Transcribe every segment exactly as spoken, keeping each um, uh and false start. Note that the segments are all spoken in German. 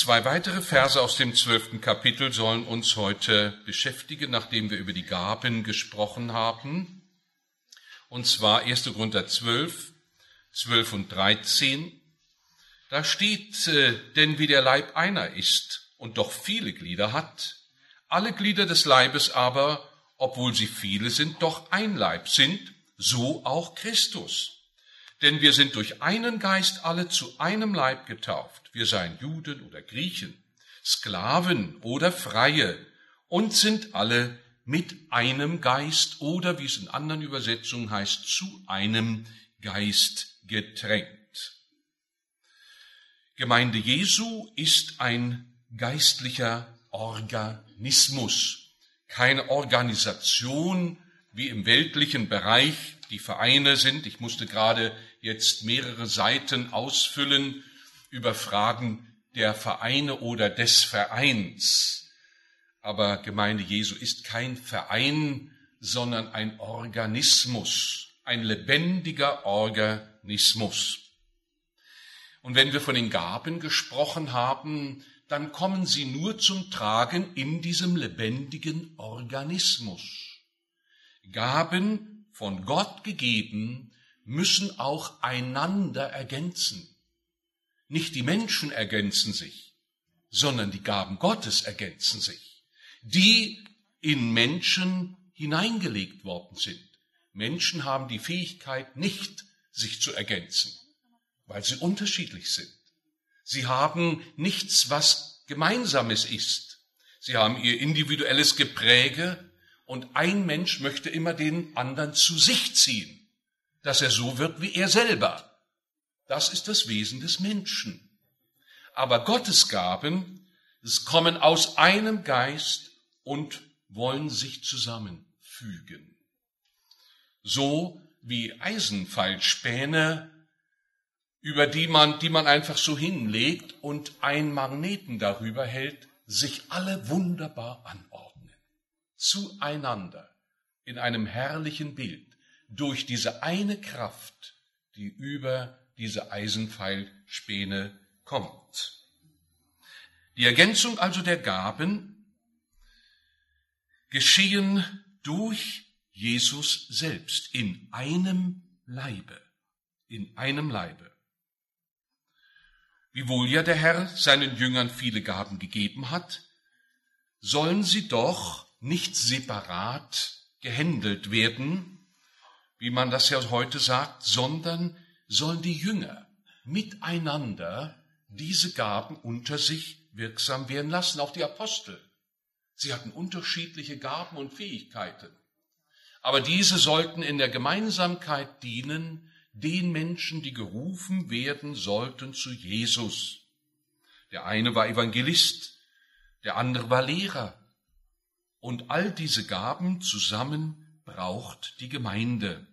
Zwei weitere Verse aus dem zwölften Kapitel sollen uns heute beschäftigen, nachdem wir über die Gaben gesprochen haben. Und zwar erster Korinther zwölf, zwölf und dreizehn. Da steht, denn wie der Leib einer ist und doch viele Glieder hat, alle Glieder des Leibes aber, obwohl sie viele sind, doch ein Leib sind, so auch Christus. Denn wir sind durch einen Geist alle zu einem Leib getauft. Wir seien Juden oder Griechen, Sklaven oder Freie und sind alle mit einem Geist oder, wie es in anderen Übersetzungen heißt, zu einem Geist getränkt. Gemeinde Jesu ist ein geistlicher Organismus, keine Organisation wie im weltlichen Bereich die Vereine sind. Ich musste gerade jetzt mehrere Seiten ausfüllen über Fragen der Vereine oder des Vereins. Aber Gemeinde Jesu ist kein Verein, sondern ein Organismus, ein lebendiger Organismus. Und wenn wir von den Gaben gesprochen haben, dann kommen sie nur zum Tragen in diesem lebendigen Organismus. Gaben, von Gott gegeben, müssen auch einander ergänzen. Nicht die Menschen ergänzen sich, sondern die Gaben Gottes ergänzen sich, die in Menschen hineingelegt worden sind. Menschen haben die Fähigkeit, nicht sich zu ergänzen, weil sie unterschiedlich sind. Sie haben nichts, was Gemeinsames ist. Sie haben ihr individuelles Gepräge und ein Mensch möchte immer den anderen zu sich ziehen, dass er so wird wie er selber. Das ist das Wesen des Menschen. Aber Gottes Gaben, es kommen aus einem Geist und wollen sich zusammenfügen. So wie Eisenpfeilspäne, über die man, die man einfach so hinlegt und einen Magneten darüber hält, sich alle wunderbar anordnen. Zueinander in einem herrlichen Bild durch diese eine Kraft, die über diese Eisenpfeilspäne kommt. Die Ergänzung also der Gaben geschehen durch Jesus selbst in einem Leibe, in einem Leibe. Wiewohl ja der Herr seinen Jüngern viele Gaben gegeben hat, sollen sie doch nicht separat gehandelt werden, wie man das ja heute sagt, sondern sollen die Jünger miteinander diese Gaben unter sich wirksam werden lassen, auch die Apostel. Sie hatten unterschiedliche Gaben und Fähigkeiten, aber diese sollten in der Gemeinsamkeit dienen, den Menschen, die gerufen werden sollten zu Jesus. Der eine war Evangelist, der andere war Lehrer. Und all diese Gaben zusammen braucht die Gemeinde.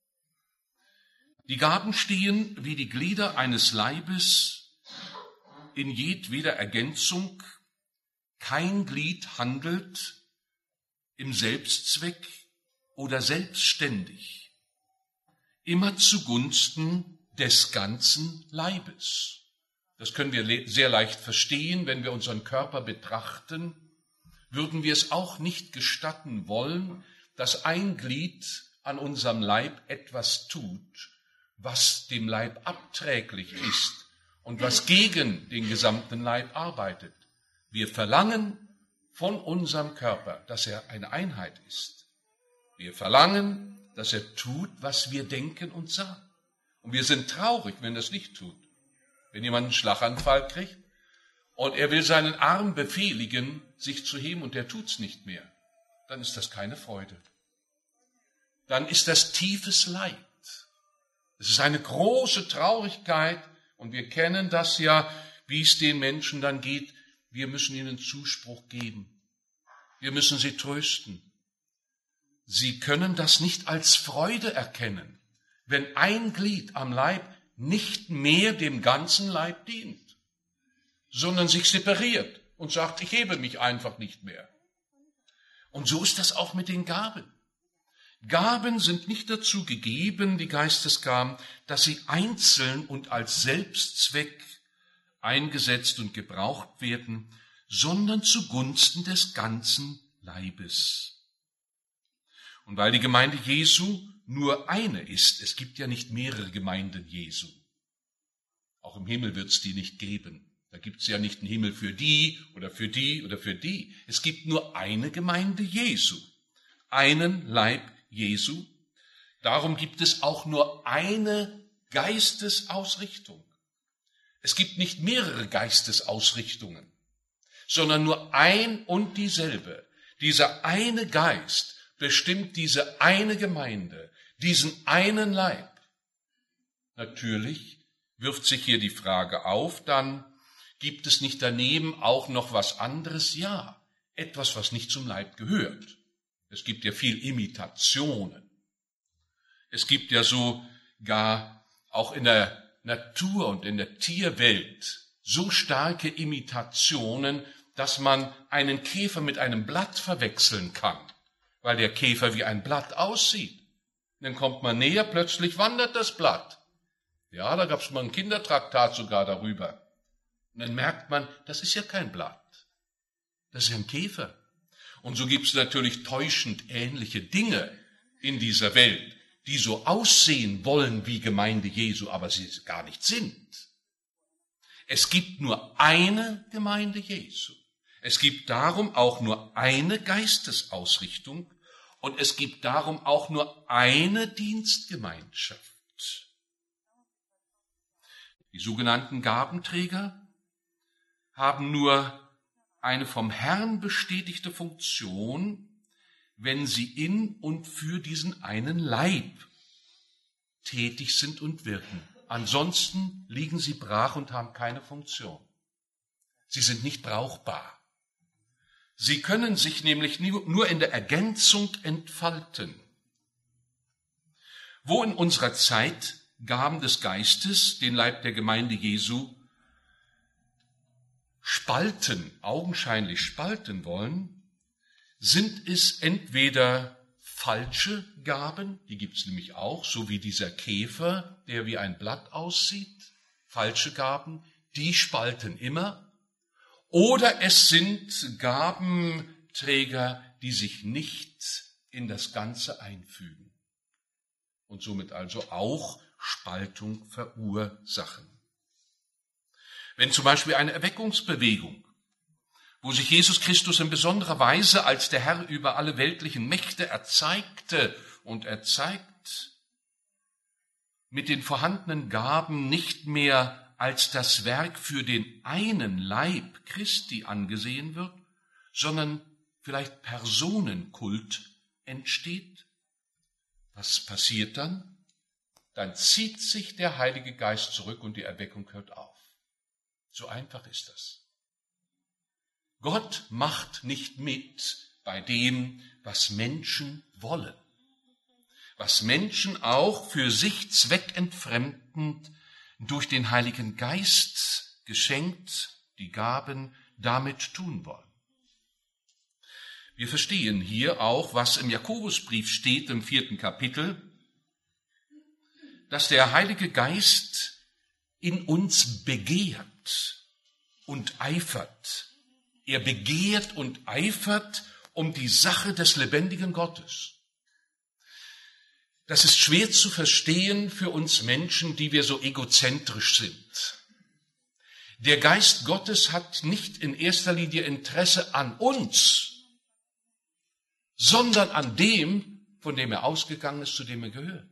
Die Gaben stehen wie die Glieder eines Leibes in jedweder Ergänzung. Kein Glied handelt im Selbstzweck oder selbstständig, immer zugunsten des ganzen Leibes. Das können wir sehr leicht verstehen, wenn wir unseren Körper betrachten. Würden wir es auch nicht gestatten wollen, dass ein Glied an unserem Leib etwas tut, was dem Leib abträglich ist und was gegen den gesamten Leib arbeitet. Wir verlangen von unserem Körper, dass er eine Einheit ist. Wir verlangen, dass er tut, was wir denken und sagen. Und wir sind traurig, wenn er es nicht tut. Wenn jemand einen Schlaganfall kriegt und er will seinen Arm befehligen, sich zu heben und er tut's nicht mehr, dann ist das keine Freude. Dann ist das tiefes Leid. Es ist eine große Traurigkeit und wir kennen das ja, wie es den Menschen dann geht. Wir müssen ihnen Zuspruch geben. Wir müssen sie trösten. Sie können das nicht als Freude erkennen, wenn ein Glied am Leib nicht mehr dem ganzen Leib dient, sondern sich separiert und sagt, ich hebe mich einfach nicht mehr. Und so ist das auch mit den Gaben. Gaben sind nicht dazu gegeben, die Geistesgaben, dass sie einzeln und als Selbstzweck eingesetzt und gebraucht werden, sondern zugunsten des ganzen Leibes. Und weil die Gemeinde Jesu nur eine ist, es gibt ja nicht mehrere Gemeinden Jesu. Auch im Himmel wird es die nicht geben. Da gibt es ja nicht einen Himmel für die oder für die oder für die. Es gibt nur eine Gemeinde Jesu, einen Leib Jesu. Darum gibt es auch nur eine Geistesausrichtung. Es gibt nicht mehrere Geistesausrichtungen, sondern nur ein und dieselbe. Dieser eine Geist bestimmt diese eine Gemeinde, diesen einen Leib. Natürlich wirft sich hier die Frage auf, dann gibt es nicht daneben auch noch was anderes? Ja, etwas, was nicht zum Leib gehört. Es gibt ja viel Imitationen. Es gibt ja sogar auch in der Natur und in der Tierwelt so starke Imitationen, dass man einen Käfer mit einem Blatt verwechseln kann, weil der Käfer wie ein Blatt aussieht. Dann kommt man näher, plötzlich wandert das Blatt. Ja, da gab es mal ein Kindertraktat sogar darüber. Und dann merkt man, das ist ja kein Blatt, das ist ja ein Käfer. Und so gibt es natürlich täuschend ähnliche Dinge in dieser Welt, die so aussehen wollen wie Gemeinde Jesu, aber sie gar nicht sind. Es gibt nur eine Gemeinde Jesu. Es gibt darum auch nur eine Geistesausrichtung und es gibt darum auch nur eine Dienstgemeinschaft. Die sogenannten Gabenträger haben nur eine vom Herrn bestätigte Funktion, wenn sie in und für diesen einen Leib tätig sind und wirken. Ansonsten liegen sie brach und haben keine Funktion. Sie sind nicht brauchbar. Sie können sich nämlich nur in der Ergänzung entfalten. Wo in unserer Zeit Gaben des Geistes den Leib der Gemeinde Jesu spalten, augenscheinlich spalten wollen, sind es entweder falsche Gaben, die gibt es nämlich auch, so wie dieser Käfer, der wie ein Blatt aussieht, falsche Gaben, die spalten immer, oder es sind Gabenträger, die sich nicht in das Ganze einfügen und somit also auch Spaltung verursachen. Wenn zum Beispiel eine Erweckungsbewegung, wo sich Jesus Christus in besonderer Weise als der Herr über alle weltlichen Mächte erzeigte und erzeigt, mit den vorhandenen Gaben nicht mehr als das Werk für den einen Leib Christi angesehen wird, sondern vielleicht Personenkult entsteht. Was passiert dann? Dann zieht sich der Heilige Geist zurück und die Erweckung hört auf. So einfach ist das. Gott macht nicht mit bei dem, was Menschen wollen, was Menschen auch für sich zweckentfremdend durch den Heiligen Geist geschenkt, die Gaben damit tun wollen. Wir verstehen hier auch, was im Jakobusbrief steht, im vierten Kapitel, dass der Heilige Geist in uns begehrt und eifert. Er begehrt und eifert um die Sache des lebendigen Gottes. Das ist schwer zu verstehen für uns Menschen, die wir so egozentrisch sind. Der Geist Gottes hat nicht in erster Linie Interesse an uns, sondern an dem, von dem er ausgegangen ist, zu dem er gehört.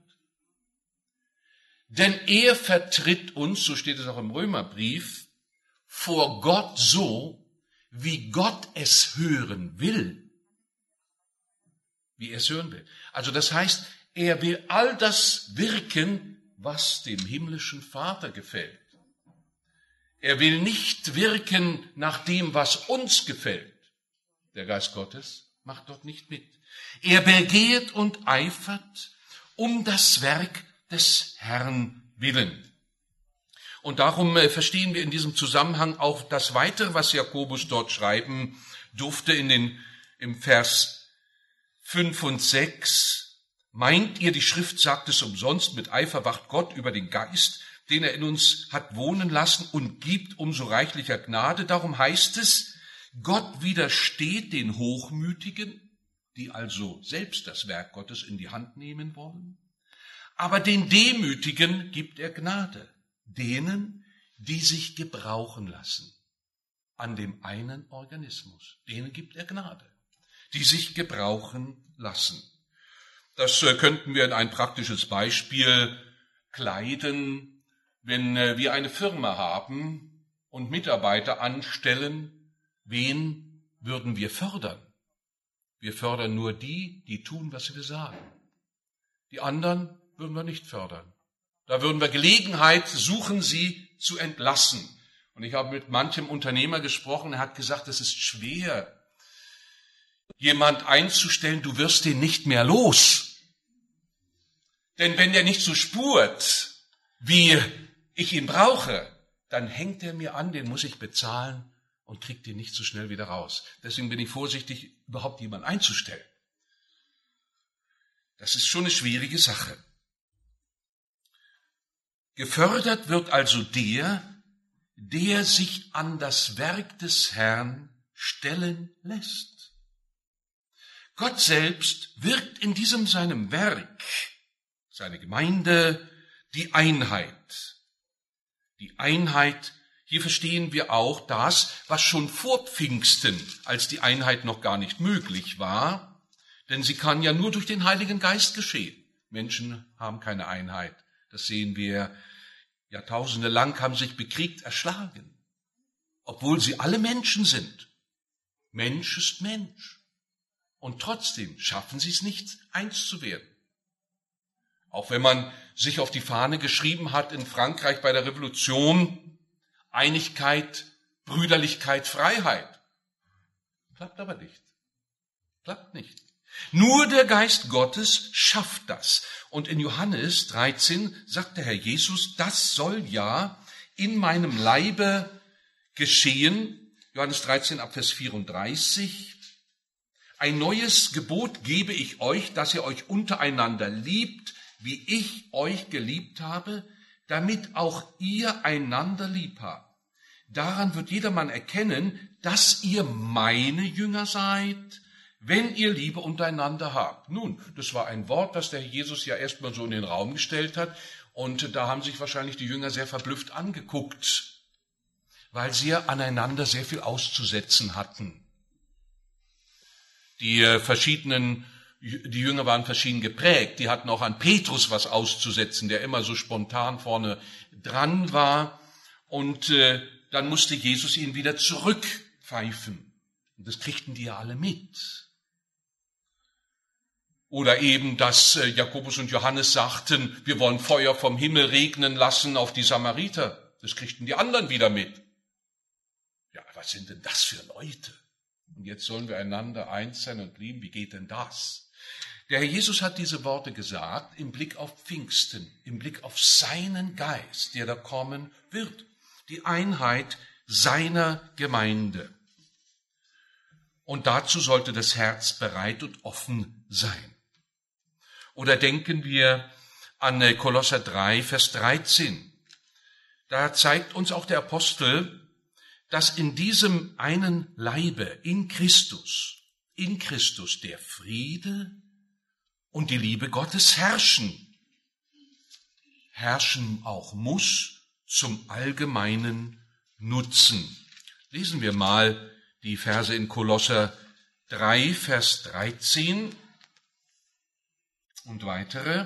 Denn er vertritt uns, so steht es auch im Römerbrief, vor Gott so, wie Gott es hören will. Wie er es hören will. Also das heißt, er will all das wirken, was dem himmlischen Vater gefällt. Er will nicht wirken nach dem, was uns gefällt. Der Geist Gottes macht dort nicht mit. Er begehrt und eifert um das Werk des Herrn willen. Und darum verstehen wir in diesem Zusammenhang auch das Weitere, was Jakobus dort schreiben durfte in den, im Vers fünf und sechs. Meint ihr, die Schrift sagt es umsonst, mit Eifer wacht Gott über den Geist, den er in uns hat wohnen lassen und gibt umso reichlicher Gnade. Darum heißt es, Gott widersteht den Hochmütigen, die also selbst das Werk Gottes in die Hand nehmen wollen. Aber den Demütigen gibt er Gnade, denen, die sich gebrauchen lassen an dem einen Organismus. Denen gibt er Gnade, die sich gebrauchen lassen. Das könnten wir in ein praktisches Beispiel kleiden, wenn wir eine Firma haben und Mitarbeiter anstellen. Wen würden wir fördern? Wir fördern nur die, die tun, was wir sagen. Die anderen würden wir nicht fördern. Da würden wir Gelegenheit suchen, sie zu entlassen. Und ich habe mit manchem Unternehmer gesprochen, er hat gesagt, es ist schwer, jemand einzustellen, du wirst den nicht mehr los. Denn wenn der nicht so spurt, wie ich ihn brauche, dann hängt er mir an, den muss ich bezahlen und kriegt den nicht so schnell wieder raus. Deswegen bin ich vorsichtig, überhaupt jemanden einzustellen. Das ist schon eine schwierige Sache. Gefördert wird also der, der sich an das Werk des Herrn stellen lässt. Gott selbst wirkt in diesem seinem Werk, seine Gemeinde, die Einheit. Die Einheit, hier verstehen wir auch das, was schon vor Pfingsten, als die Einheit noch gar nicht möglich war, denn sie kann ja nur durch den Heiligen Geist geschehen. Menschen haben keine Einheit. Das sehen wir, Jahrtausende lang haben sich bekriegt, erschlagen, obwohl sie alle Menschen sind. Mensch ist Mensch. Und trotzdem schaffen sie es nicht, eins zu werden. Auch wenn man sich auf die Fahne geschrieben hat in Frankreich bei der Revolution, Einigkeit, Brüderlichkeit, Freiheit. Klappt aber nicht. Klappt nicht. Nur der Geist Gottes schafft das. Und in Johannes dreizehn sagt der Herr Jesus, das soll ja in meinem Leibe geschehen. Johannes dreizehn, ab Vers vierunddreißig. Ein neues Gebot gebe ich euch, dass ihr euch untereinander liebt, wie ich euch geliebt habe, damit auch ihr einander lieb habt. Daran wird jedermann erkennen, dass ihr meine Jünger seid, wenn ihr Liebe untereinander habt. Nun, das war ein Wort, das der Jesus ja erstmal so in den Raum gestellt hat, und da haben sich wahrscheinlich die Jünger sehr verblüfft angeguckt, weil sie ja aneinander sehr viel auszusetzen hatten. Die äh, verschiedenen Die Jünger waren verschieden geprägt. Die hatten auch an Petrus was auszusetzen, der immer so spontan vorne dran war. Und äh, dann musste Jesus ihn wieder zurückpfeifen. Und das kriegten die ja alle mit. Oder eben, dass äh, Jakobus und Johannes sagten, wir wollen Feuer vom Himmel regnen lassen auf die Samariter. Das kriegten die anderen wieder mit. Ja, was sind denn das für Leute? Und jetzt sollen wir einander eins sein und lieben. Wie geht denn das? Der Herr Jesus hat diese Worte gesagt im Blick auf Pfingsten, im Blick auf seinen Geist, der da kommen wird. Die Einheit seiner Gemeinde. Und dazu sollte das Herz bereit und offen sein. Oder denken wir an Kolosser drei, Vers dreizehn. Da zeigt uns auch der Apostel, dass in diesem einen Leibe, in Christus, in Christus der Friede und die Liebe Gottes herrschen. Herrschen auch muss zum allgemeinen Nutzen. Lesen wir mal die Verse in Kolosser drei, Vers dreizehn und weitere.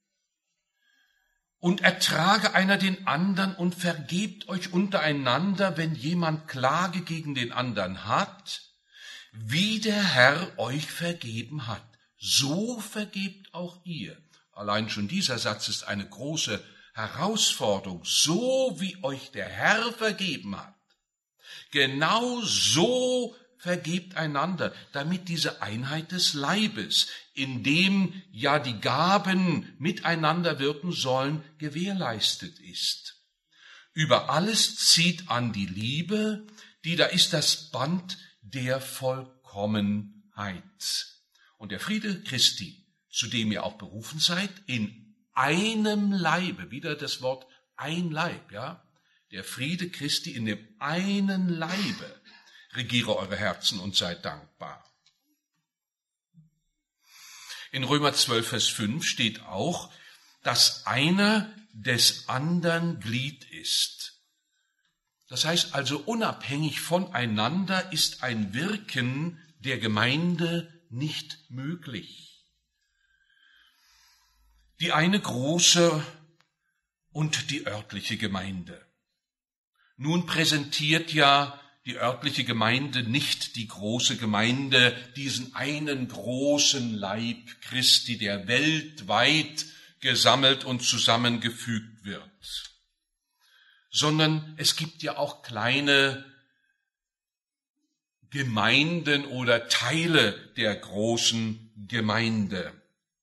Und ertrage einer den anderen und vergebt euch untereinander, wenn jemand Klage gegen den anderen hat, wie der Herr euch vergeben hat. So vergebt auch ihr. Allein schon dieser Satz ist eine große Herausforderung. So wie euch der Herr vergeben hat, genau so vergebt einander, damit diese Einheit des Leibes, in dem ja die Gaben miteinander wirken sollen, gewährleistet ist. Über alles zieht an die Liebe, die da ist das Band der Vollkommenheit. Und der Friede Christi, zu dem ihr auch berufen seid, in einem Leibe, wieder das Wort ein Leib, ja? Der Friede Christi in dem einen Leibe regiere eure Herzen und seid dankbar. In Römer zwölf, Vers fünf steht auch, dass einer des anderen Glied ist. Das heißt also, unabhängig voneinander ist ein Wirken der Gemeinde nicht möglich. Die eine große und die örtliche Gemeinde. Nun präsentiert ja die örtliche Gemeinde nicht die große Gemeinde, diesen einen großen Leib Christi, der weltweit gesammelt und zusammengefügt wird, sondern es gibt ja auch kleine Gemeinden oder Teile der großen Gemeinde.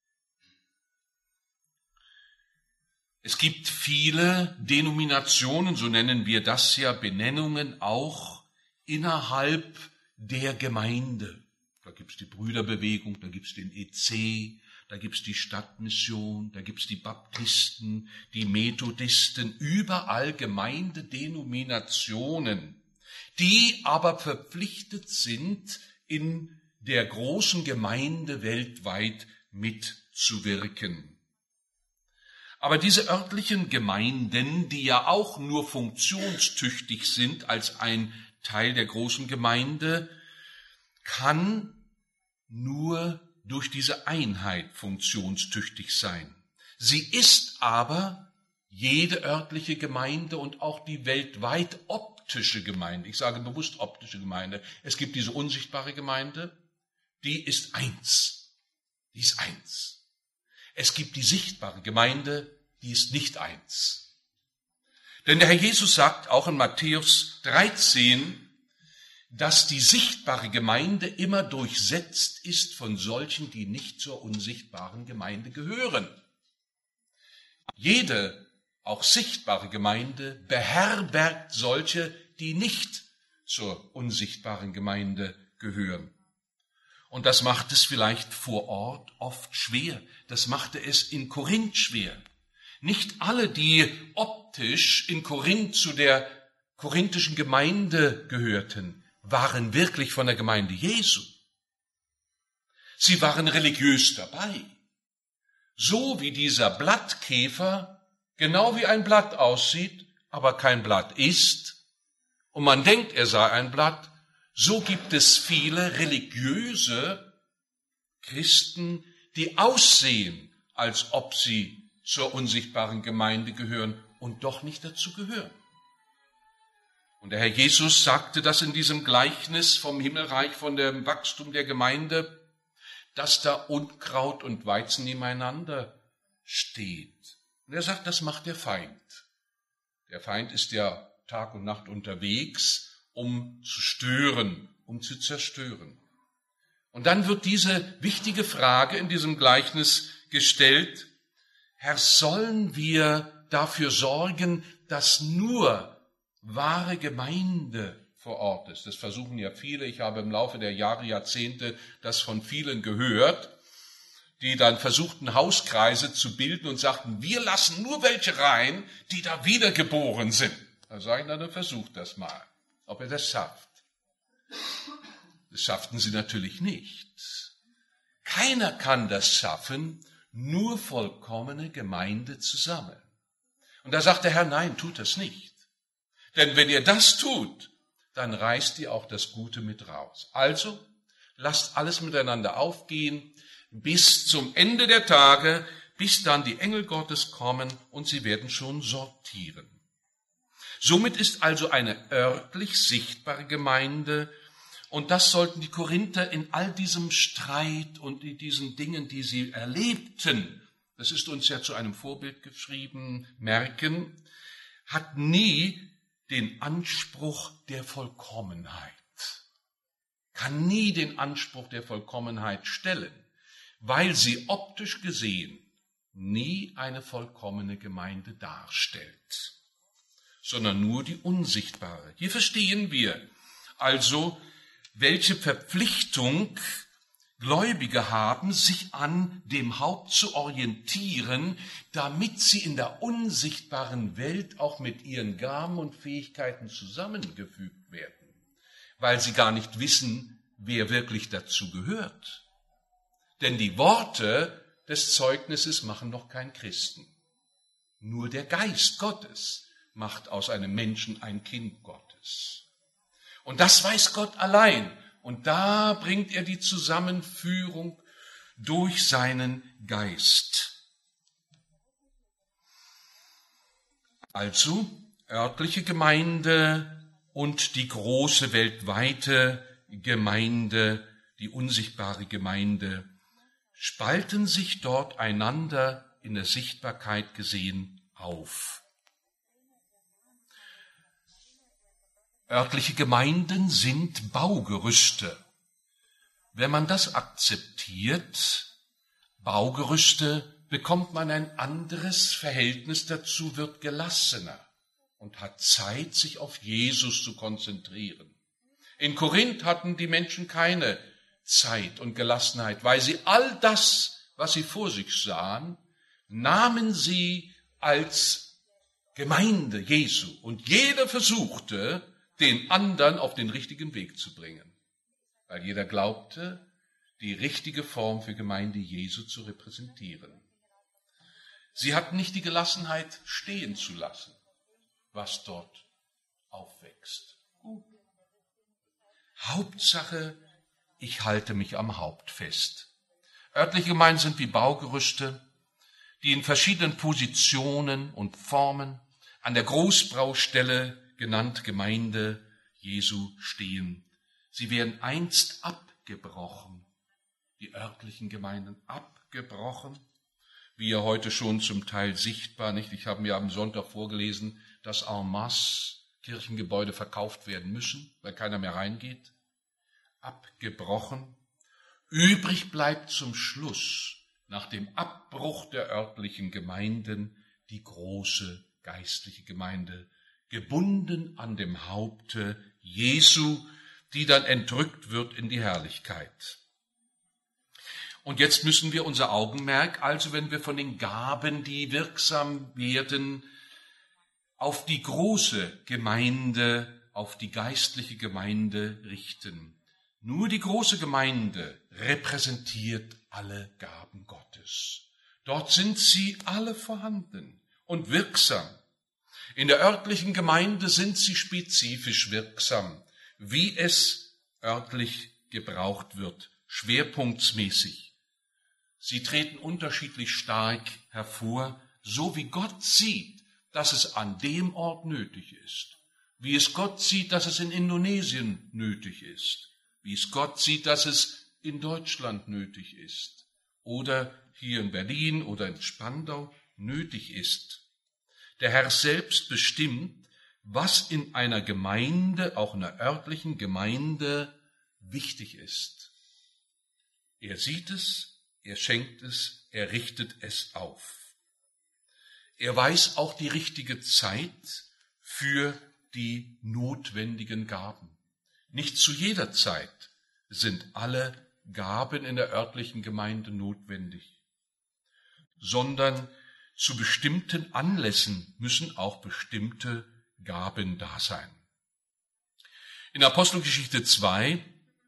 Es gibt viele Denominationen, so nennen wir das ja, Benennungen auch innerhalb der Gemeinde. Da gibt es die Brüderbewegung, da gibt es den E C, da gibt es die Stadtmission, da gibt es die Baptisten, die Methodisten, überall Gemeindedenominationen, die aber verpflichtet sind, in der großen Gemeinde weltweit mitzuwirken. Aber diese örtlichen Gemeinden, die ja auch nur funktionstüchtig sind als ein Teil der großen Gemeinde, kann nur durch diese Einheit funktionstüchtig sein. Sie ist aber jede örtliche Gemeinde und auch die weltweit optische Gemeinde. Ich sage bewusst optische Gemeinde. Es gibt diese unsichtbare Gemeinde, die ist eins. Die ist eins. Es gibt die sichtbare Gemeinde, die ist nicht eins. Denn der Herr Jesus sagt auch in Matthäus dreizehn, dass die sichtbare Gemeinde immer durchsetzt ist von solchen, die nicht zur unsichtbaren Gemeinde gehören. Jede, auch sichtbare Gemeinde beherbergt solche, die nicht zur unsichtbaren Gemeinde gehören. Und das macht es vielleicht vor Ort oft schwer. Das machte es in Korinth schwer. Nicht alle, die optisch in Korinth zu der korinthischen Gemeinde gehörten, waren wirklich von der Gemeinde Jesu. Sie waren religiös dabei. So wie dieser Blattkäfer genau wie ein Blatt aussieht, aber kein Blatt ist, und man denkt, er sei ein Blatt, so gibt es viele religiöse Christen, die aussehen, als ob sie zur unsichtbaren Gemeinde gehören und doch nicht dazu gehören. Und der Herr Jesus sagte das in diesem Gleichnis vom Himmelreich, von dem Wachstum der Gemeinde, dass da Unkraut und Weizen nebeneinander steht. Und er sagt, das macht der Feind. Der Feind ist ja Tag und Nacht unterwegs, um zu stören, um zu zerstören. Und dann wird diese wichtige Frage in diesem Gleichnis gestellt: Herr, sollen wir dafür sorgen, dass nur wahre Gemeinde vor Ort ist? Das versuchen ja viele. Ich habe im Laufe der Jahre, Jahrzehnte das von vielen gehört, die dann versuchten, Hauskreise zu bilden und sagten, wir lassen nur welche rein, die da wiedergeboren sind. Da sage ich, dann versucht das mal, ob ihr das schafft. Das schafften sie natürlich nicht. Keiner kann das schaffen, nur vollkommene Gemeinde zu sammeln. Und da sagt der Herr, nein, tut das nicht. Denn wenn ihr das tut, dann reißt ihr auch das Gute mit raus. Also, lasst alles miteinander aufgehen, bis zum Ende der Tage, bis dann die Engel Gottes kommen und sie werden schon sortieren. Somit ist also eine örtlich sichtbare Gemeinde, und das sollten die Korinther in all diesem Streit und in diesen Dingen, die sie erlebten, das ist uns ja zu einem Vorbild geschrieben, merken, hat nie den Anspruch der Vollkommenheit, kann nie den Anspruch der Vollkommenheit stellen, weil sie optisch gesehen nie eine vollkommene Gemeinde darstellt, sondern nur die unsichtbare. Hier verstehen wir also, welche Verpflichtung Gläubige haben, sich an dem Haupt zu orientieren, damit sie in der unsichtbaren Welt auch mit ihren Gaben und Fähigkeiten zusammengefügt werden, weil sie gar nicht wissen, wer wirklich dazu gehört. Denn die Worte des Zeugnisses machen noch keinen Christen. Nur der Geist Gottes macht aus einem Menschen ein Kind Gottes. Und das weiß Gott allein. Und da bringt er die Zusammenführung durch seinen Geist. Also örtliche Gemeinde und die große weltweite Gemeinde, die unsichtbare Gemeinde, spalten sich dort einander in der Sichtbarkeit gesehen auf. Örtliche Gemeinden sind Baugerüste. Wenn man das akzeptiert, Baugerüste, bekommt man ein anderes Verhältnis dazu, wird gelassener und hat Zeit, sich auf Jesus zu konzentrieren. In Korinth hatten die Menschen keine Zeit und Gelassenheit, weil sie all das, was sie vor sich sahen, nahmen sie als Gemeinde Jesu. Und jeder versuchte, den anderen auf den richtigen Weg zu bringen, weil jeder glaubte, die richtige Form für Gemeinde Jesu zu repräsentieren. Sie hatten nicht die Gelassenheit, stehen zu lassen, was dort aufwächst. Gut. Hauptsache, ich halte mich am Haupt fest. Örtliche Gemeinden sind wie Baugerüste, die in verschiedenen Positionen und Formen an der Großbaustelle genannt Gemeinde Jesu stehen. Sie werden einst abgebrochen, die örtlichen Gemeinden abgebrochen, wie ja heute schon zum Teil sichtbar, nicht? Ich habe mir am Sonntag vorgelesen, dass en masse Kirchengebäude verkauft werden müssen, weil keiner mehr reingeht. Abgebrochen. Übrig bleibt zum Schluss, nach dem Abbruch der örtlichen Gemeinden, die große geistliche Gemeinde, gebunden an dem Haupte Jesu, die dann entrückt wird in die Herrlichkeit. Und jetzt müssen wir unser Augenmerk, also wenn wir von den Gaben, die wirksam werden, auf die große Gemeinde, auf die geistliche Gemeinde richten. Nur die große Gemeinde repräsentiert alle Gaben Gottes. Dort sind sie alle vorhanden und wirksam. In der örtlichen Gemeinde sind sie spezifisch wirksam, wie es örtlich gebraucht wird, schwerpunktsmäßig. Sie treten unterschiedlich stark hervor, so wie Gott sieht, dass es an dem Ort nötig ist, wie es Gott sieht, dass es in Indonesien nötig ist, wie es Gott sieht, dass es in Deutschland nötig ist oder hier in Berlin oder in Spandau nötig ist. Der Herr selbst bestimmt, was in einer Gemeinde, auch in einer örtlichen Gemeinde, wichtig ist. Er sieht es, er schenkt es, er richtet es auf. Er weiß auch die richtige Zeit für die notwendigen Gaben. Nicht zu jeder Zeit sind alle Gaben in der örtlichen Gemeinde notwendig, sondern zu bestimmten Anlässen müssen auch bestimmte Gaben da sein. In Apostelgeschichte zwei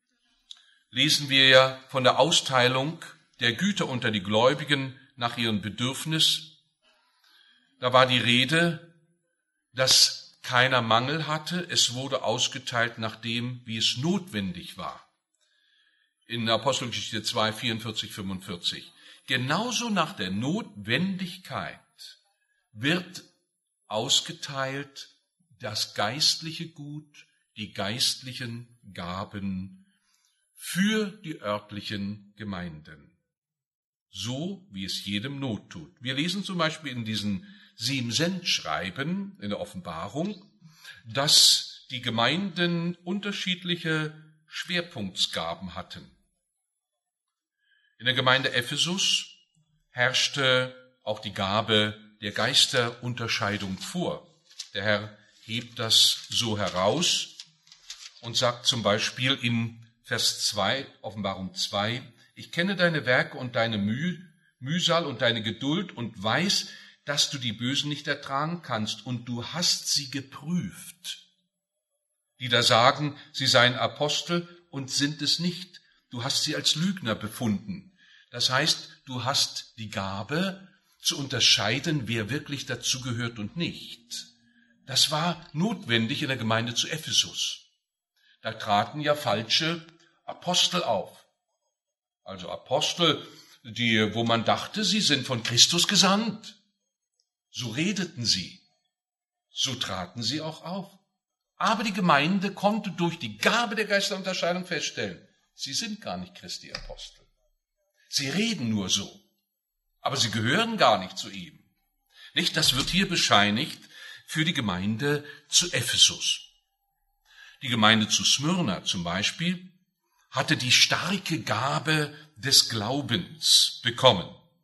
lesen wir ja von der Austeilung der Güter unter die Gläubigen nach ihrem Bedürfnis. Da war die Rede, dass keiner Mangel hatte. Es wurde ausgeteilt nach dem, wie es notwendig war. In Apostelgeschichte zwei, vierundvierzig, fünfundvierzig. Genauso nach der Notwendigkeit wird ausgeteilt das geistliche Gut, die geistlichen Gaben für die örtlichen Gemeinden. So, wie es jedem Not tut. Wir lesen zum Beispiel in diesen sieben Sendschreiben in der Offenbarung, dass die Gemeinden unterschiedliche Schwerpunktsgaben hatten. In der Gemeinde Ephesus herrschte auch die Gabe der Geisterunterscheidung vor. Der Herr hebt das so heraus und sagt zum Beispiel in Vers zwei, Offenbarung zwei, ich kenne deine Werke und deine Müh, Mühsal und deine Geduld und weiß, dass du die Bösen nicht ertragen kannst und du hast sie geprüft. Die da sagen, sie seien Apostel und sind es nicht. Du hast sie als Lügner befunden. Das heißt, du hast die Gabe zu unterscheiden, wer wirklich dazugehört und nicht. Das war notwendig in der Gemeinde zu Ephesus. Da traten ja falsche Apostel auf. Also Apostel, die, wo man dachte, sie sind von Christus gesandt. So redeten sie. So traten sie auch auf. Aber die Gemeinde konnte durch die Gabe der Geisterunterscheidung feststellen, sie sind gar nicht Christi Apostel. Sie reden nur so, aber sie gehören gar nicht zu ihm. Nicht? Das wird hier bescheinigt für die Gemeinde zu Ephesus. Die Gemeinde zu Smyrna zum Beispiel hatte die starke Gabe des Glaubens bekommen,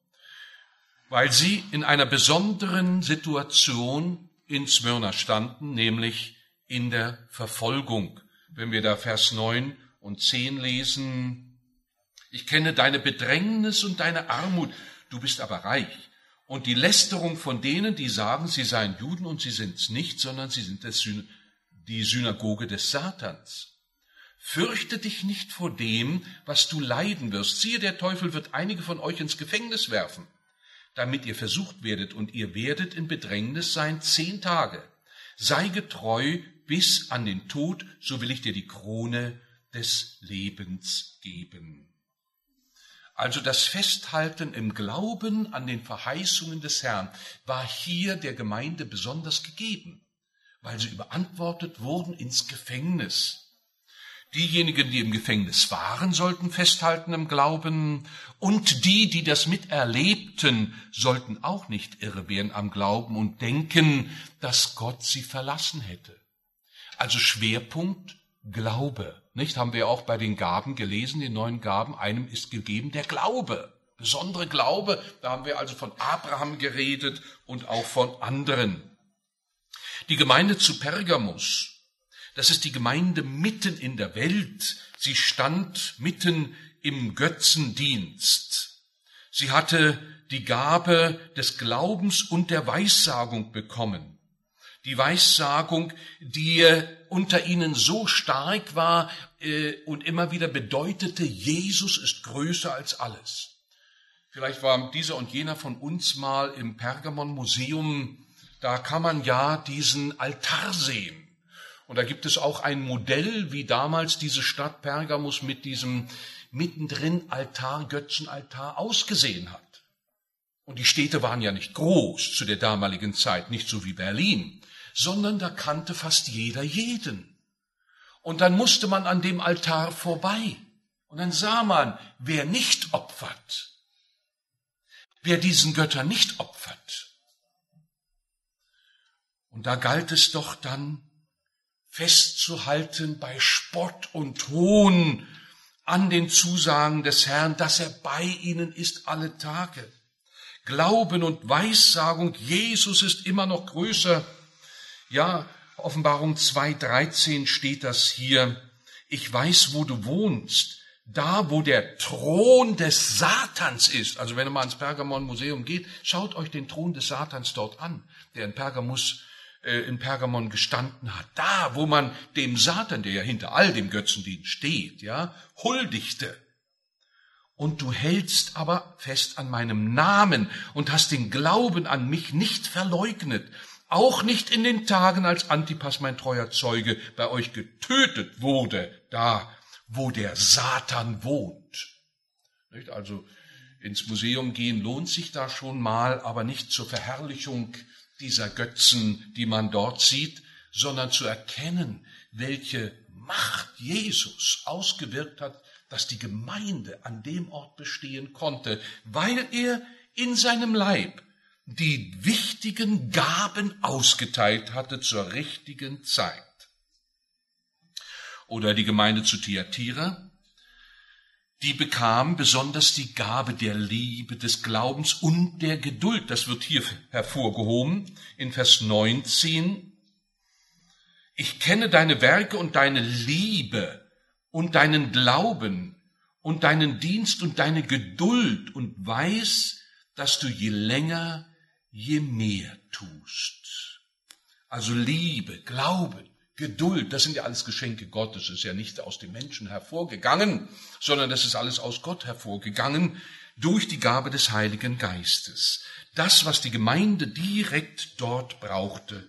weil sie in einer besonderen Situation in Smyrna standen, nämlich in der Verfolgung. Wenn wir da Vers neun und zehn lesen, ich kenne deine Bedrängnis und deine Armut, du bist aber reich. Und die Lästerung von denen, die sagen, sie seien Juden und sie sind's nicht, sondern sie sind das Syn- die Synagoge des Satans. Fürchte dich nicht vor dem, was du leiden wirst. Siehe, der Teufel wird einige von euch ins Gefängnis werfen, damit ihr versucht werdet, und ihr werdet in Bedrängnis sein zehn Tage. Sei getreu bis an den Tod, so will ich dir die Krone des Lebens geben. Also das Festhalten im Glauben an den Verheißungen des Herrn war hier der Gemeinde besonders gegeben, weil sie überantwortet wurden ins Gefängnis. Diejenigen, die im Gefängnis waren, sollten festhalten im Glauben, und die, die das miterlebten, sollten auch nicht irre werden am Glauben und denken, dass Gott sie verlassen hätte. Also Schwerpunkt Glaube. Nicht? Haben wir auch bei den Gaben gelesen, den neuen Gaben, einem ist gegeben der Glaube. Besondere Glaube, da haben wir also von Abraham geredet und auch von anderen. Die Gemeinde zu Pergamus, das ist die Gemeinde mitten in der Welt. Sie stand mitten im Götzendienst. Sie hatte die Gabe des Glaubens und der Weissagung bekommen. Die Weissagung, die unter ihnen so stark war äh, und immer wieder bedeutete, Jesus ist größer als alles. Vielleicht war dieser und jener von uns mal im Pergamon-Museum, da kann man ja diesen Altar sehen. Und da gibt es auch ein Modell, wie damals diese Stadt Pergamus mit diesem mittendrin Altar, Götzenaltar ausgesehen hat. Und die Städte waren ja nicht groß zu der damaligen Zeit, nicht so wie Berlin, sondern da kannte fast jeder jeden. Und dann musste man an dem Altar vorbei. Und dann sah man, wer nicht opfert, wer diesen Göttern nicht opfert. Und da galt es doch dann, festzuhalten bei Spott und Hohn an den Zusagen des Herrn, dass er bei ihnen ist alle Tage. Glauben und Weissagung, Jesus ist immer noch größer. Ja, Offenbarung zwei dreizehn steht das hier. Ich weiß, wo du wohnst, da wo der Thron des Satans ist. Also wenn ihr mal ins Pergamon-Museum geht, schaut euch den Thron des Satans dort an, der in Pergamus in Pergamon gestanden hat, da, wo man dem Satan, der ja hinter all dem Götzendienst steht, ja, huldigte. Und du hältst aber fest an meinem Namen und hast den Glauben an mich nicht verleugnet, auch nicht in den Tagen, als Antipas, mein treuer Zeuge, bei euch getötet wurde, da, wo der Satan wohnt. Nicht? Also ins Museum gehen lohnt sich da schon mal, aber nicht zur Verherrlichung dieser Götzen, die man dort sieht, sondern zu erkennen, welche Macht Jesus ausgewirkt hat, dass die Gemeinde an dem Ort bestehen konnte, weil er in seinem Leib die wichtigen Gaben ausgeteilt hatte zur richtigen Zeit. Oder die Gemeinde zu Thyatira, die bekam besonders die Gabe der Liebe, des Glaubens und der Geduld. Das wird hier hervorgehoben in Vers neunzehn. Ich kenne deine Werke und deine Liebe und deinen Glauben und deinen Dienst und deine Geduld und weiß, dass du je länger, je mehr tust. Also Liebe, Glauben, Geduld, das sind ja alles Geschenke Gottes, ist ja nicht aus dem Menschen hervorgegangen, sondern das ist alles aus Gott hervorgegangen durch die Gabe des Heiligen Geistes. Das, was die Gemeinde direkt dort brauchte.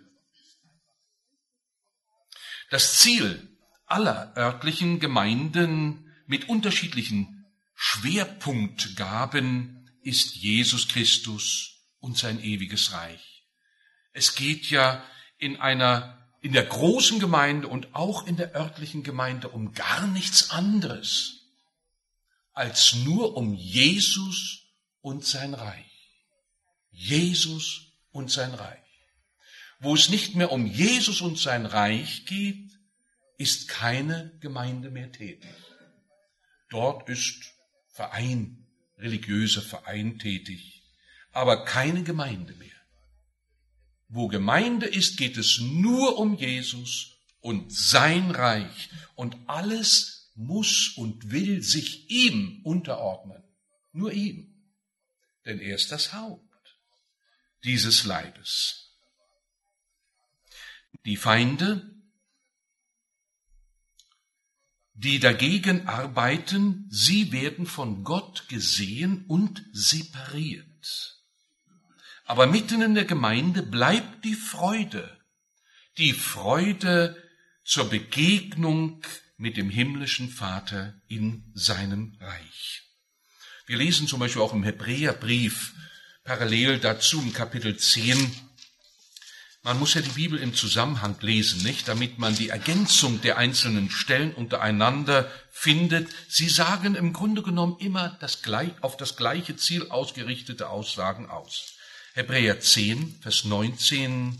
Das Ziel aller örtlichen Gemeinden mit unterschiedlichen Schwerpunktgaben ist Jesus Christus und sein ewiges Reich. Es geht ja in einer in der großen Gemeinde und auch in der örtlichen Gemeinde um gar nichts anderes als nur um Jesus und sein Reich. Jesus und sein Reich. Wo es nicht mehr um Jesus und sein Reich geht, ist keine Gemeinde mehr tätig. Dort ist Verein, religiöser Verein tätig, aber keine Gemeinde mehr. Wo Gemeinde ist, geht es nur um Jesus und sein Reich. Und alles muss und will sich ihm unterordnen. Nur ihm. Denn er ist das Haupt dieses Leibes. Die Feinde, die dagegen arbeiten, sie werden von Gott gesehen und separiert. Aber mitten in der Gemeinde bleibt die Freude, die Freude zur Begegnung mit dem himmlischen Vater in seinem Reich. Wir lesen zum Beispiel auch im Hebräerbrief parallel dazu im Kapitel zehn. Man muss ja die Bibel im Zusammenhang lesen, nicht, damit man die Ergänzung der einzelnen Stellen untereinander findet. Sie sagen im Grunde genommen immer das gleich, auf das gleiche Ziel ausgerichtete Aussagen aus. Hebräer zehn, Vers neunzehn.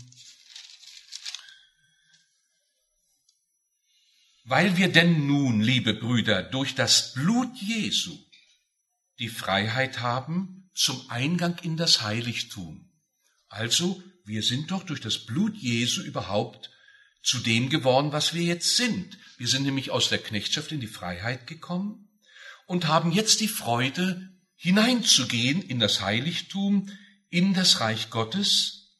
Weil wir denn nun, liebe Brüder, durch das Blut Jesu die Freiheit haben zum Eingang in das Heiligtum. Also, wir sind doch durch das Blut Jesu überhaupt zu dem geworden, was wir jetzt sind. Wir sind nämlich aus der Knechtschaft in die Freiheit gekommen und haben jetzt die Freude, hineinzugehen in das Heiligtum, in das Reich Gottes,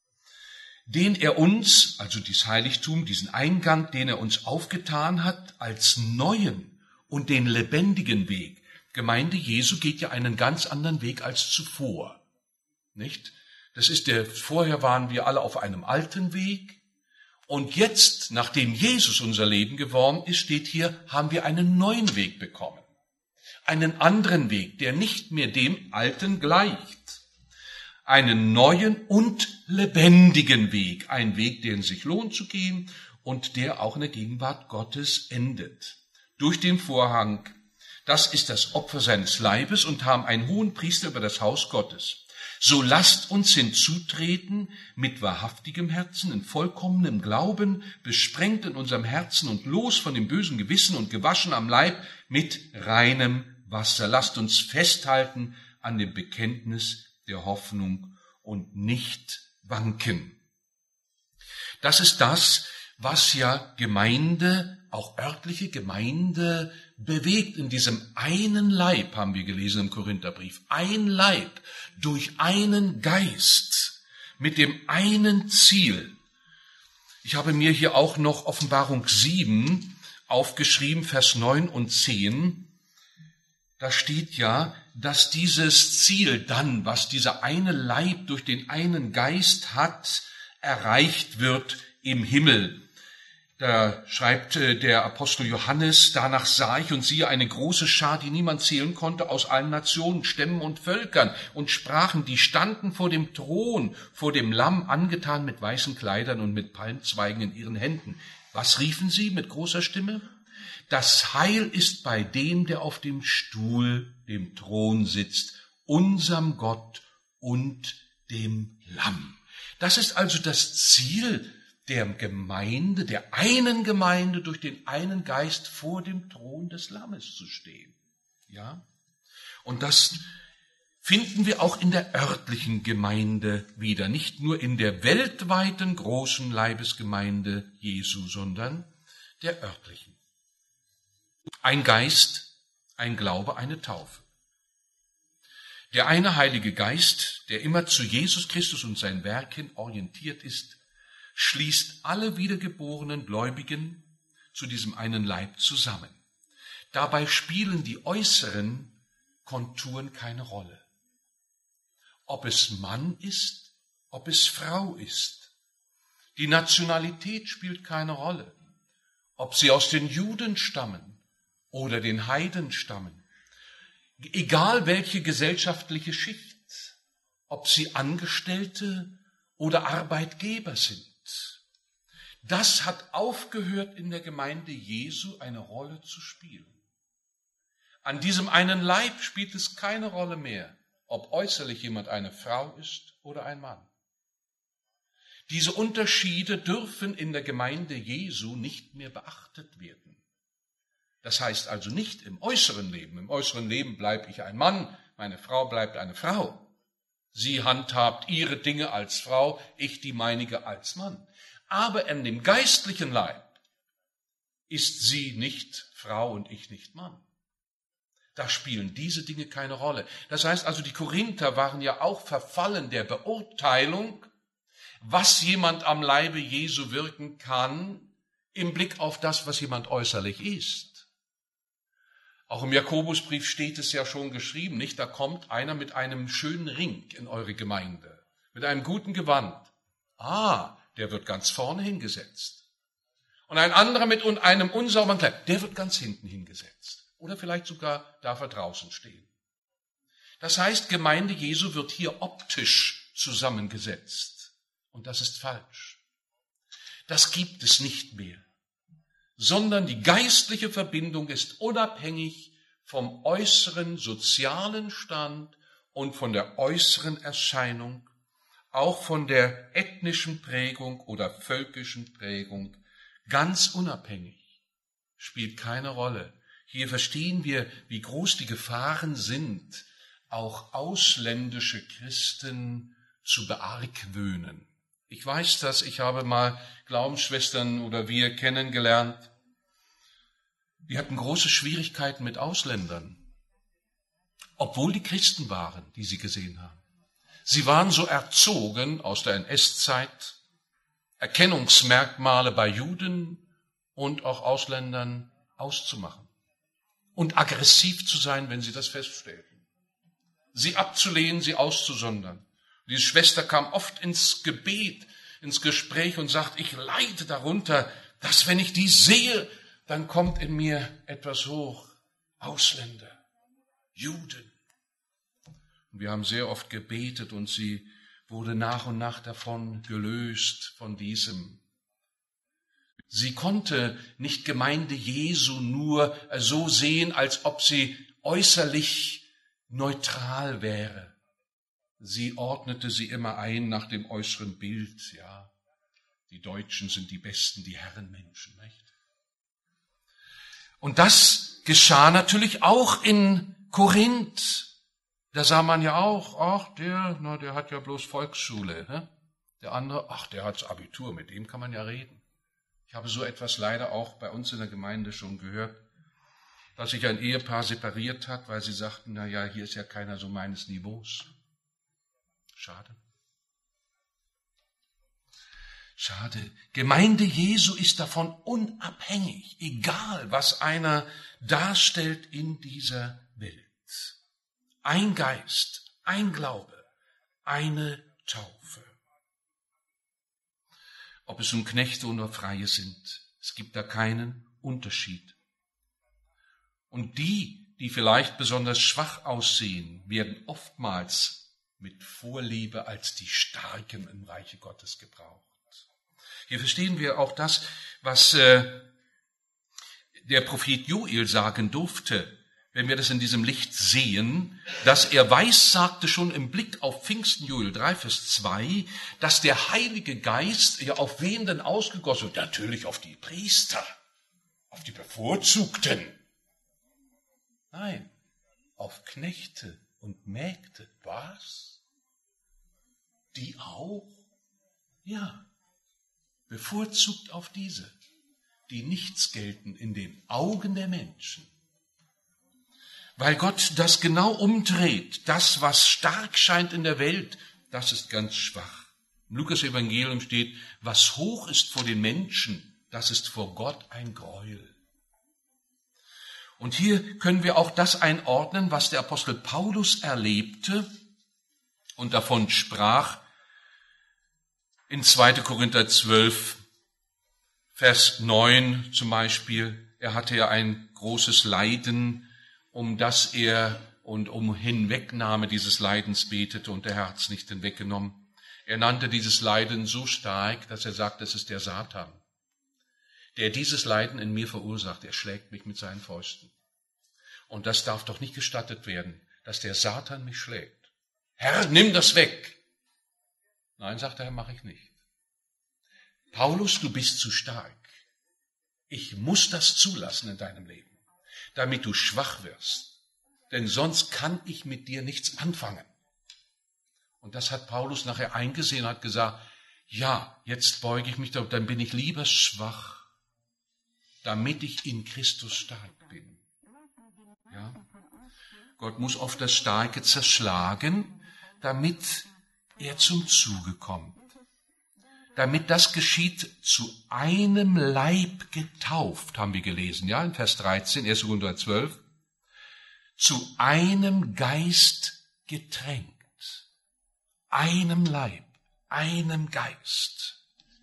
den er uns, also dieses Heiligtum, diesen Eingang, den er uns aufgetan hat, als neuen und den lebendigen Weg. Gemeinde Jesu geht ja einen ganz anderen Weg als zuvor, nicht? Das ist der, vorher waren wir alle auf einem alten Weg und jetzt, nachdem Jesus unser Leben geworden ist, steht hier, haben wir einen neuen Weg bekommen. Einen anderen Weg, der nicht mehr dem alten gleicht. Einen neuen und lebendigen Weg, ein Weg, den sich lohnt zu gehen und der auch in der Gegenwart Gottes endet. Durch den Vorhang, das ist das Opfer seines Leibes und haben einen hohen Priester über das Haus Gottes. So lasst uns hinzutreten mit wahrhaftigem Herzen, in vollkommenem Glauben, besprengt in unserem Herzen und los von dem bösen Gewissen und gewaschen am Leib mit reinem Wasser. Lasst uns festhalten an dem Bekenntnis der Hoffnung und nicht wanken. Das ist das, was ja Gemeinde, auch örtliche Gemeinde bewegt. In diesem einen Leib, haben wir gelesen im Korintherbrief, ein Leib durch einen Geist mit dem einen Ziel. Ich habe mir hier auch noch Offenbarung sieben aufgeschrieben, Vers neun und zehn. Da steht ja, dass dieses Ziel dann, was dieser eine Leib durch den einen Geist hat, erreicht wird im Himmel. Da schreibt der Apostel Johannes, danach sah ich und siehe eine große Schar, die niemand zählen konnte, aus allen Nationen, Stämmen und Völkern und sprachen, die standen vor dem Thron, vor dem Lamm, angetan mit weißen Kleidern und mit Palmzweigen in ihren Händen. Was riefen sie mit großer Stimme? Das Heil ist bei dem, der auf dem Stuhl, dem Thron sitzt, unserem Gott und dem Lamm. Das ist also das Ziel der Gemeinde, der einen Gemeinde, durch den einen Geist vor dem Thron des Lammes zu stehen. Ja? Und das finden wir auch in der örtlichen Gemeinde wieder, nicht nur in der weltweiten großen Leibesgemeinde Jesu, sondern der örtlichen. Ein Geist, ein Glaube, eine Taufe. Der eine Heilige Geist, der immer zu Jesus Christus und seinen Werken orientiert ist, schließt alle wiedergeborenen Gläubigen zu diesem einen Leib zusammen. Dabei spielen die äußeren Konturen keine Rolle. Ob es Mann ist, ob es Frau ist. Die Nationalität spielt keine Rolle. Ob sie aus den Juden stammen oder den Heiden stammen. Egal welche gesellschaftliche Schicht, ob sie Angestellte oder Arbeitgeber sind. Das hat aufgehört, in der Gemeinde Jesu eine Rolle zu spielen. An diesem einen Leib spielt es keine Rolle mehr, ob äußerlich jemand eine Frau ist oder ein Mann. Diese Unterschiede dürfen in der Gemeinde Jesu nicht mehr beachtet werden. Das heißt also nicht im äußeren Leben. Im äußeren Leben bleibe ich ein Mann, meine Frau bleibt eine Frau. Sie handhabt ihre Dinge als Frau, ich die meinige als Mann. Aber in dem geistlichen Leib ist sie nicht Frau und ich nicht Mann. Da spielen diese Dinge keine Rolle. Das heißt also, die Korinther waren ja auch verfallen der Beurteilung, was jemand am Leibe Jesu wirken kann, im Blick auf das, was jemand äußerlich ist. Auch im Jakobusbrief steht es ja schon geschrieben, nicht? Da kommt einer mit einem schönen Ring in eure Gemeinde, mit einem guten Gewand. Ah, der wird ganz vorne hingesetzt. Und ein anderer mit einem unsauberen Kleid, der wird ganz hinten hingesetzt. Oder vielleicht sogar darf er draußen stehen. Das heißt, Gemeinde Jesu wird hier optisch zusammengesetzt. Und das ist falsch. Das gibt es nicht mehr. Sondern die geistliche Verbindung ist unabhängig vom äußeren sozialen Stand und von der äußeren Erscheinung, auch von der ethnischen Prägung oder völkischen Prägung, ganz unabhängig, spielt keine Rolle. Hier verstehen wir, wie groß die Gefahren sind, auch ausländische Christen zu beargwöhnen. Ich weiß das, ich habe mal Glaubensschwestern oder wir kennengelernt, die hatten große Schwierigkeiten mit Ausländern, obwohl die Christen waren, die sie gesehen haben. Sie waren so erzogen aus der N S-Zeit, Erkennungsmerkmale bei Juden und auch Ausländern auszumachen und aggressiv zu sein, wenn sie das feststellten. Sie abzulehnen, sie auszusondern. Diese Schwester kam oft ins Gebet, ins Gespräch und sagt, ich leide darunter, dass wenn ich die sehe, dann kommt in mir etwas hoch. Ausländer, Juden. Und wir haben sehr oft gebetet und sie wurde nach und nach davon gelöst, von diesem. Sie konnte nicht Gemeinde Jesu nur so sehen, als ob sie äußerlich neutral wäre. Sie ordnete sie immer ein nach dem äußeren Bild, ja. Die Deutschen sind die Besten, die Herrenmenschen, nicht? Und das geschah natürlich auch in Korinth. Da sah man ja auch, ach, der, na, der hat ja bloß Volksschule. Ne? Der andere, ach, der hat's Abitur, mit dem kann man ja reden. Ich habe so etwas leider auch bei uns in der Gemeinde schon gehört, dass sich ein Ehepaar separiert hat, weil sie sagten, na ja, hier ist ja keiner so meines Niveaus. Schade. Schade. Gemeinde Jesu ist davon unabhängig, egal was einer darstellt in dieser Welt. Ein Geist, ein Glaube, eine Taufe. Ob es nun Knechte oder Freie sind, es gibt da keinen Unterschied. Und die, die vielleicht besonders schwach aussehen, werden oftmals mit Vorliebe als die Starken im Reiche Gottes gebraucht. Hier verstehen wir auch das, was äh, der Prophet Joel sagen durfte, wenn wir das in diesem Licht sehen, dass er weissagte schon im Blick auf Pfingsten, Joel drei, Vers zwei, dass der Heilige Geist ja auf wen denn ausgegossen wird? Natürlich auf die Priester, auf die Bevorzugten. Nein, auf Knechte und Mägde. Was? Die auch? Ja. Bevorzugt auf diese. die nichts gelten in den Augen der Menschen. Weil Gott das genau umdreht. Das, was stark scheint in der Welt, das ist ganz schwach. Im Lukas-Evangelium steht, was hoch ist vor den Menschen, das ist vor Gott ein Gräuel. Und hier können wir auch das einordnen, was der Apostel Paulus erlebte und davon sprach in zweiter Korinther zwölf, Vers neun zum Beispiel. Er hatte ja ein großes Leiden, um das er und um Hinwegnahme dieses Leidens betete, und der Herr hat es nicht hinweggenommen. Er nannte dieses Leiden so stark, dass er sagt, es ist der Satan, der dieses Leiden in mir verursacht. Er schlägt mich mit seinen Fäusten. Und das darf doch nicht gestattet werden, dass der Satan mich schlägt. Herr, nimm das weg. Nein, sagt der Herr, mache ich nicht. Paulus, du bist zu stark. Ich muss das zulassen in deinem Leben, damit du schwach wirst. Denn sonst kann ich mit dir nichts anfangen. Und das hat Paulus nachher eingesehen, hat gesagt, ja, jetzt beuge ich mich, dann bin ich lieber schwach, damit ich in Christus stark bin. Ja? Gott muss oft das Starke zerschlagen, damit er zum Zuge kommt. Damit das geschieht, zu einem Leib getauft, haben wir gelesen, ja, in Vers dreizehn, erster Korinther zwölf, zu einem Geist getränkt. Einem Leib, einem Geist.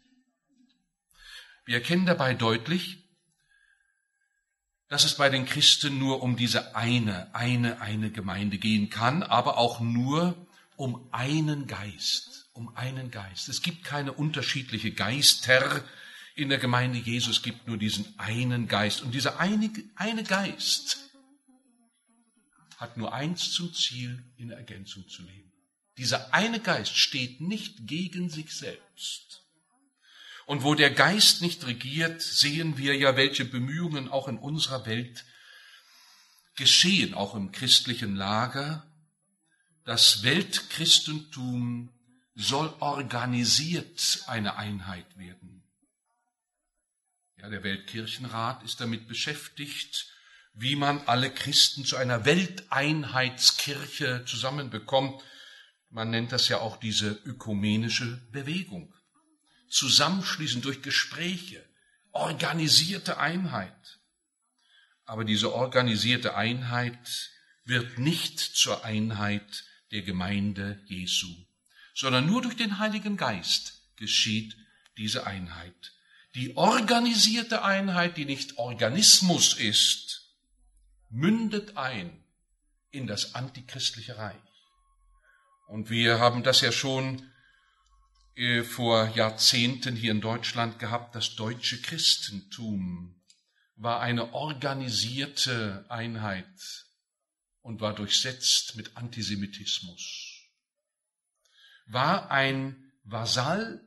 Wir erkennen dabei deutlich, dass es bei den Christen nur um diese eine, eine, eine Gemeinde gehen kann, aber auch nur um einen Geist, um einen Geist. Es gibt keine unterschiedliche Geister in der Gemeinde Jesu, es gibt nur diesen einen Geist. Und dieser eine, eine Geist hat nur eins zum Ziel, in Ergänzung zu leben. Dieser eine Geist steht nicht gegen sich selbst. Und wo der Geist nicht regiert, sehen wir ja, welche Bemühungen auch in unserer Welt geschehen, auch im christlichen Lager. Das Weltchristentum soll organisiert eine Einheit werden. Ja, der Weltkirchenrat ist damit beschäftigt, wie man alle Christen zu einer Welteinheitskirche zusammenbekommt. Man nennt das ja auch diese ökumenische Bewegung. Zusammenschließen durch Gespräche, organisierte Einheit. Aber diese organisierte Einheit wird nicht zur Einheit der Gemeinde Jesu, sondern nur durch den Heiligen Geist geschieht diese Einheit. Die organisierte Einheit, die nicht Organismus ist, mündet ein in das antichristliche Reich. Und wir haben das ja schon äh, vor Jahrzehnten hier in Deutschland gehabt. Das deutsche Christentum war eine organisierte Einheit und war durchsetzt mit Antisemitismus. War ein Vasall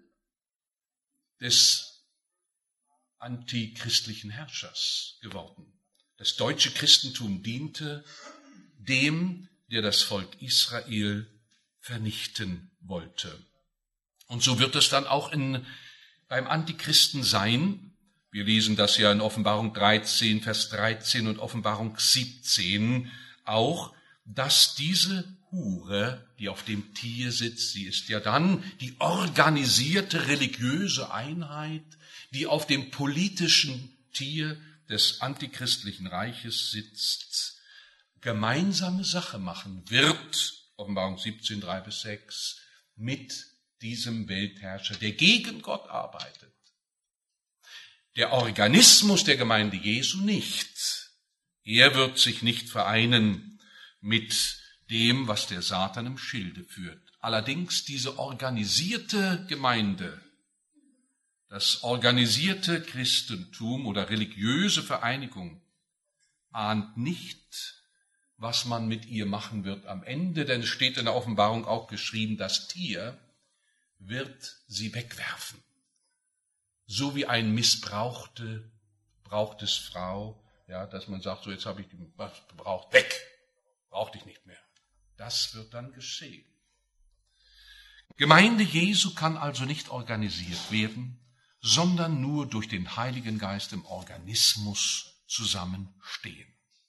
des antichristlichen Herrschers geworden. Das deutsche Christentum diente dem, der das Volk Israel vernichten wollte. Und so wird es dann auch in, beim Antichristen sein. Wir lesen das ja in Offenbarung dreizehn, Vers dreizehn und Offenbarung siebzehn auch, dass diese Hure, die auf dem Tier sitzt, sie ist ja dann die organisierte religiöse Einheit, die auf dem politischen Tier des antichristlichen Reiches sitzt, gemeinsame Sache machen wird, Offenbarung siebzehn, drei bis sechs, mit diesem Weltherrscher, der gegen Gott arbeitet. Der Organismus der Gemeinde Jesu nicht. Er wird sich nicht vereinen mit dem, was der Satan im Schilde führt. Allerdings diese organisierte Gemeinde, das organisierte Christentum oder religiöse Vereinigung ahnt nicht, was man mit ihr machen wird am Ende, denn es steht in der Offenbarung auch geschrieben, das Tier wird sie wegwerfen. So wie ein missbrauchte, brauchtes Frau, ja, dass man sagt, so jetzt habe ich die gebraucht, weg, brauchte ich nicht mehr. Das wird dann geschehen. Gemeinde Jesu kann also nicht organisiert werden, sondern nur durch den Heiligen Geist im Organismus zusammenstehen.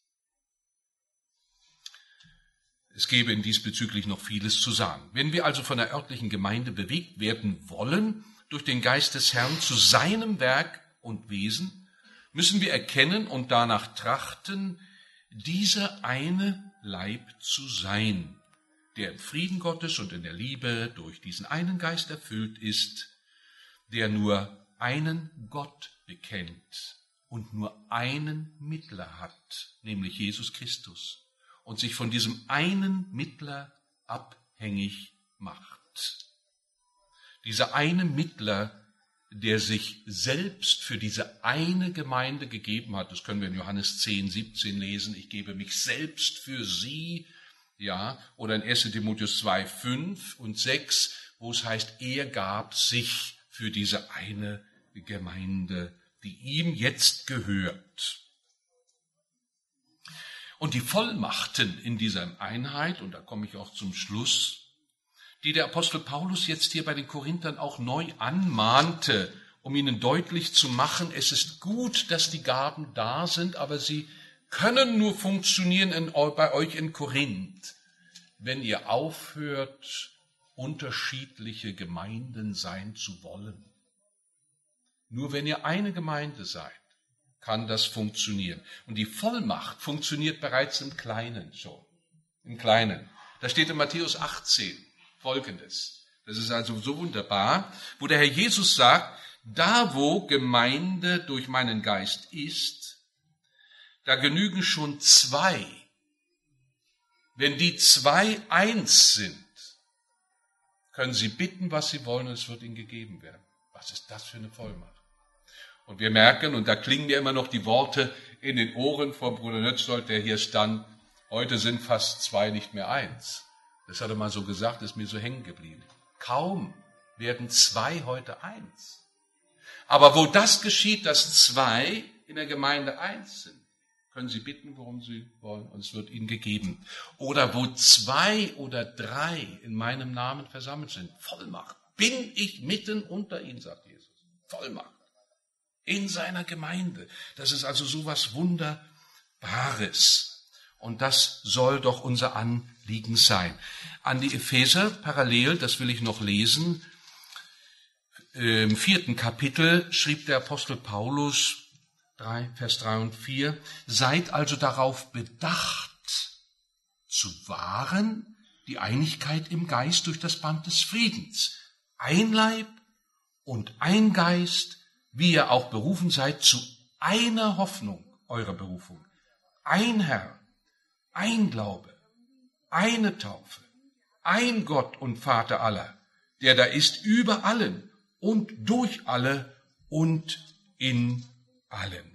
Es gäbe in diesbezüglich noch vieles zu sagen. Wenn wir also von der örtlichen Gemeinde bewegt werden wollen, durch den Geist des Herrn zu seinem Werk und Wesen, müssen wir erkennen und danach trachten, dieser eine Leib zu sein, der im Frieden Gottes und in der Liebe durch diesen einen Geist erfüllt ist, der nur einen Gott bekennt und nur einen Mittler hat, nämlich Jesus Christus, und sich von diesem einen Mittler abhängig macht. Dieser eine Mittler, der sich selbst für diese eine Gemeinde gegeben hat, das können wir in Johannes zehn, siebzehn lesen, ich gebe mich selbst für sie, ja, oder in erster Timotheus zwei, fünf und sechs, wo es heißt, er gab sich für diese eine Gemeinde, die ihm jetzt gehört. Und die Vollmachten in dieser Einheit, und da komme ich auch zum Schluss, die der Apostel Paulus jetzt hier bei den Korinthern auch neu anmahnte, um ihnen deutlich zu machen, es ist gut, dass die Gaben da sind, aber sie können nur funktionieren in, bei euch in Korinth, wenn ihr aufhört, unterschiedliche Gemeinden sein zu wollen. Nur wenn ihr eine Gemeinde seid, kann das funktionieren. Und die Vollmacht funktioniert bereits im Kleinen schon. Im Kleinen. Da steht in Matthäus achtzehn Folgendes. Das ist also so wunderbar, wo der Herr Jesus sagt, da wo Gemeinde durch meinen Geist ist, da genügen schon zwei. Wenn die zwei eins sind, können sie bitten, was sie wollen, und es wird ihnen gegeben werden. Was ist das für eine Vollmacht? Und wir merken, und da klingen mir immer noch die Worte in den Ohren vom Bruder Nötzold, der hier stand, heute sind fast zwei nicht mehr eins. Das hat er mal so gesagt, ist mir so hängen geblieben. Kaum werden zwei heute eins. Aber wo das geschieht, dass zwei in der Gemeinde eins sind, können sie bitten, worum sie wollen, und es wird ihnen gegeben. Oder wo zwei oder drei in meinem Namen versammelt sind, Vollmacht. Bin ich mitten unter ihnen, sagt Jesus. Vollmacht. In seiner Gemeinde. Das ist also sowas Wunderbares. Und das soll doch unser Anliegen sein. An die Epheser parallel, das will ich noch lesen, im vierten Kapitel schrieb der Apostel Paulus, drei, Vers drei und vier, seid also darauf bedacht, zu wahren die Einigkeit im Geist durch das Band des Friedens. Ein Leib und ein Geist, wie ihr auch berufen seid, zu einer Hoffnung eurer Berufung. Ein Herr, ein Glaube, eine Taufe, ein Gott und Vater aller, der da ist über allen und durch alle und in allen.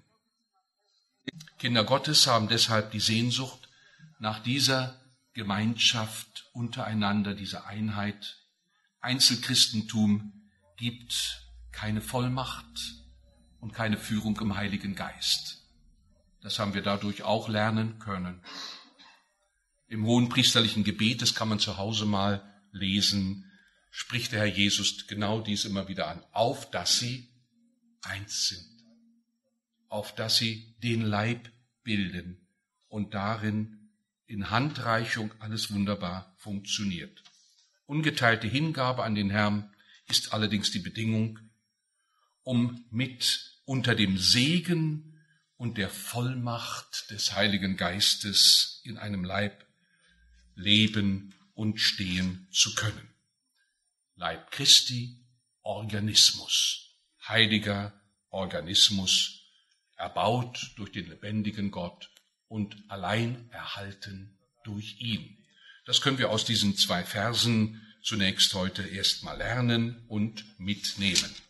Kinder Gottes haben deshalb die Sehnsucht nach dieser Gemeinschaft untereinander, dieser Einheit. Einzelchristentum gibt keine Vollmacht und keine Führung im Heiligen Geist. Das haben wir dadurch auch lernen können. Im hohenpriesterlichen Gebet, das kann man zu Hause mal lesen, spricht der Herr Jesus genau dies immer wieder an. Auf dass sie eins sind. Auf dass sie den Leib bilden und darin in Handreichung alles wunderbar funktioniert. Ungeteilte Hingabe an den Herrn ist allerdings die Bedingung, um mit unter dem Segen und der Vollmacht des Heiligen Geistes in einem Leib leben und stehen zu können. Leib Christi, Organismus, heiliger Organismus, erbaut durch den lebendigen Gott und allein erhalten durch ihn. Das können wir aus diesen zwei Versen zunächst heute erstmal lernen und mitnehmen.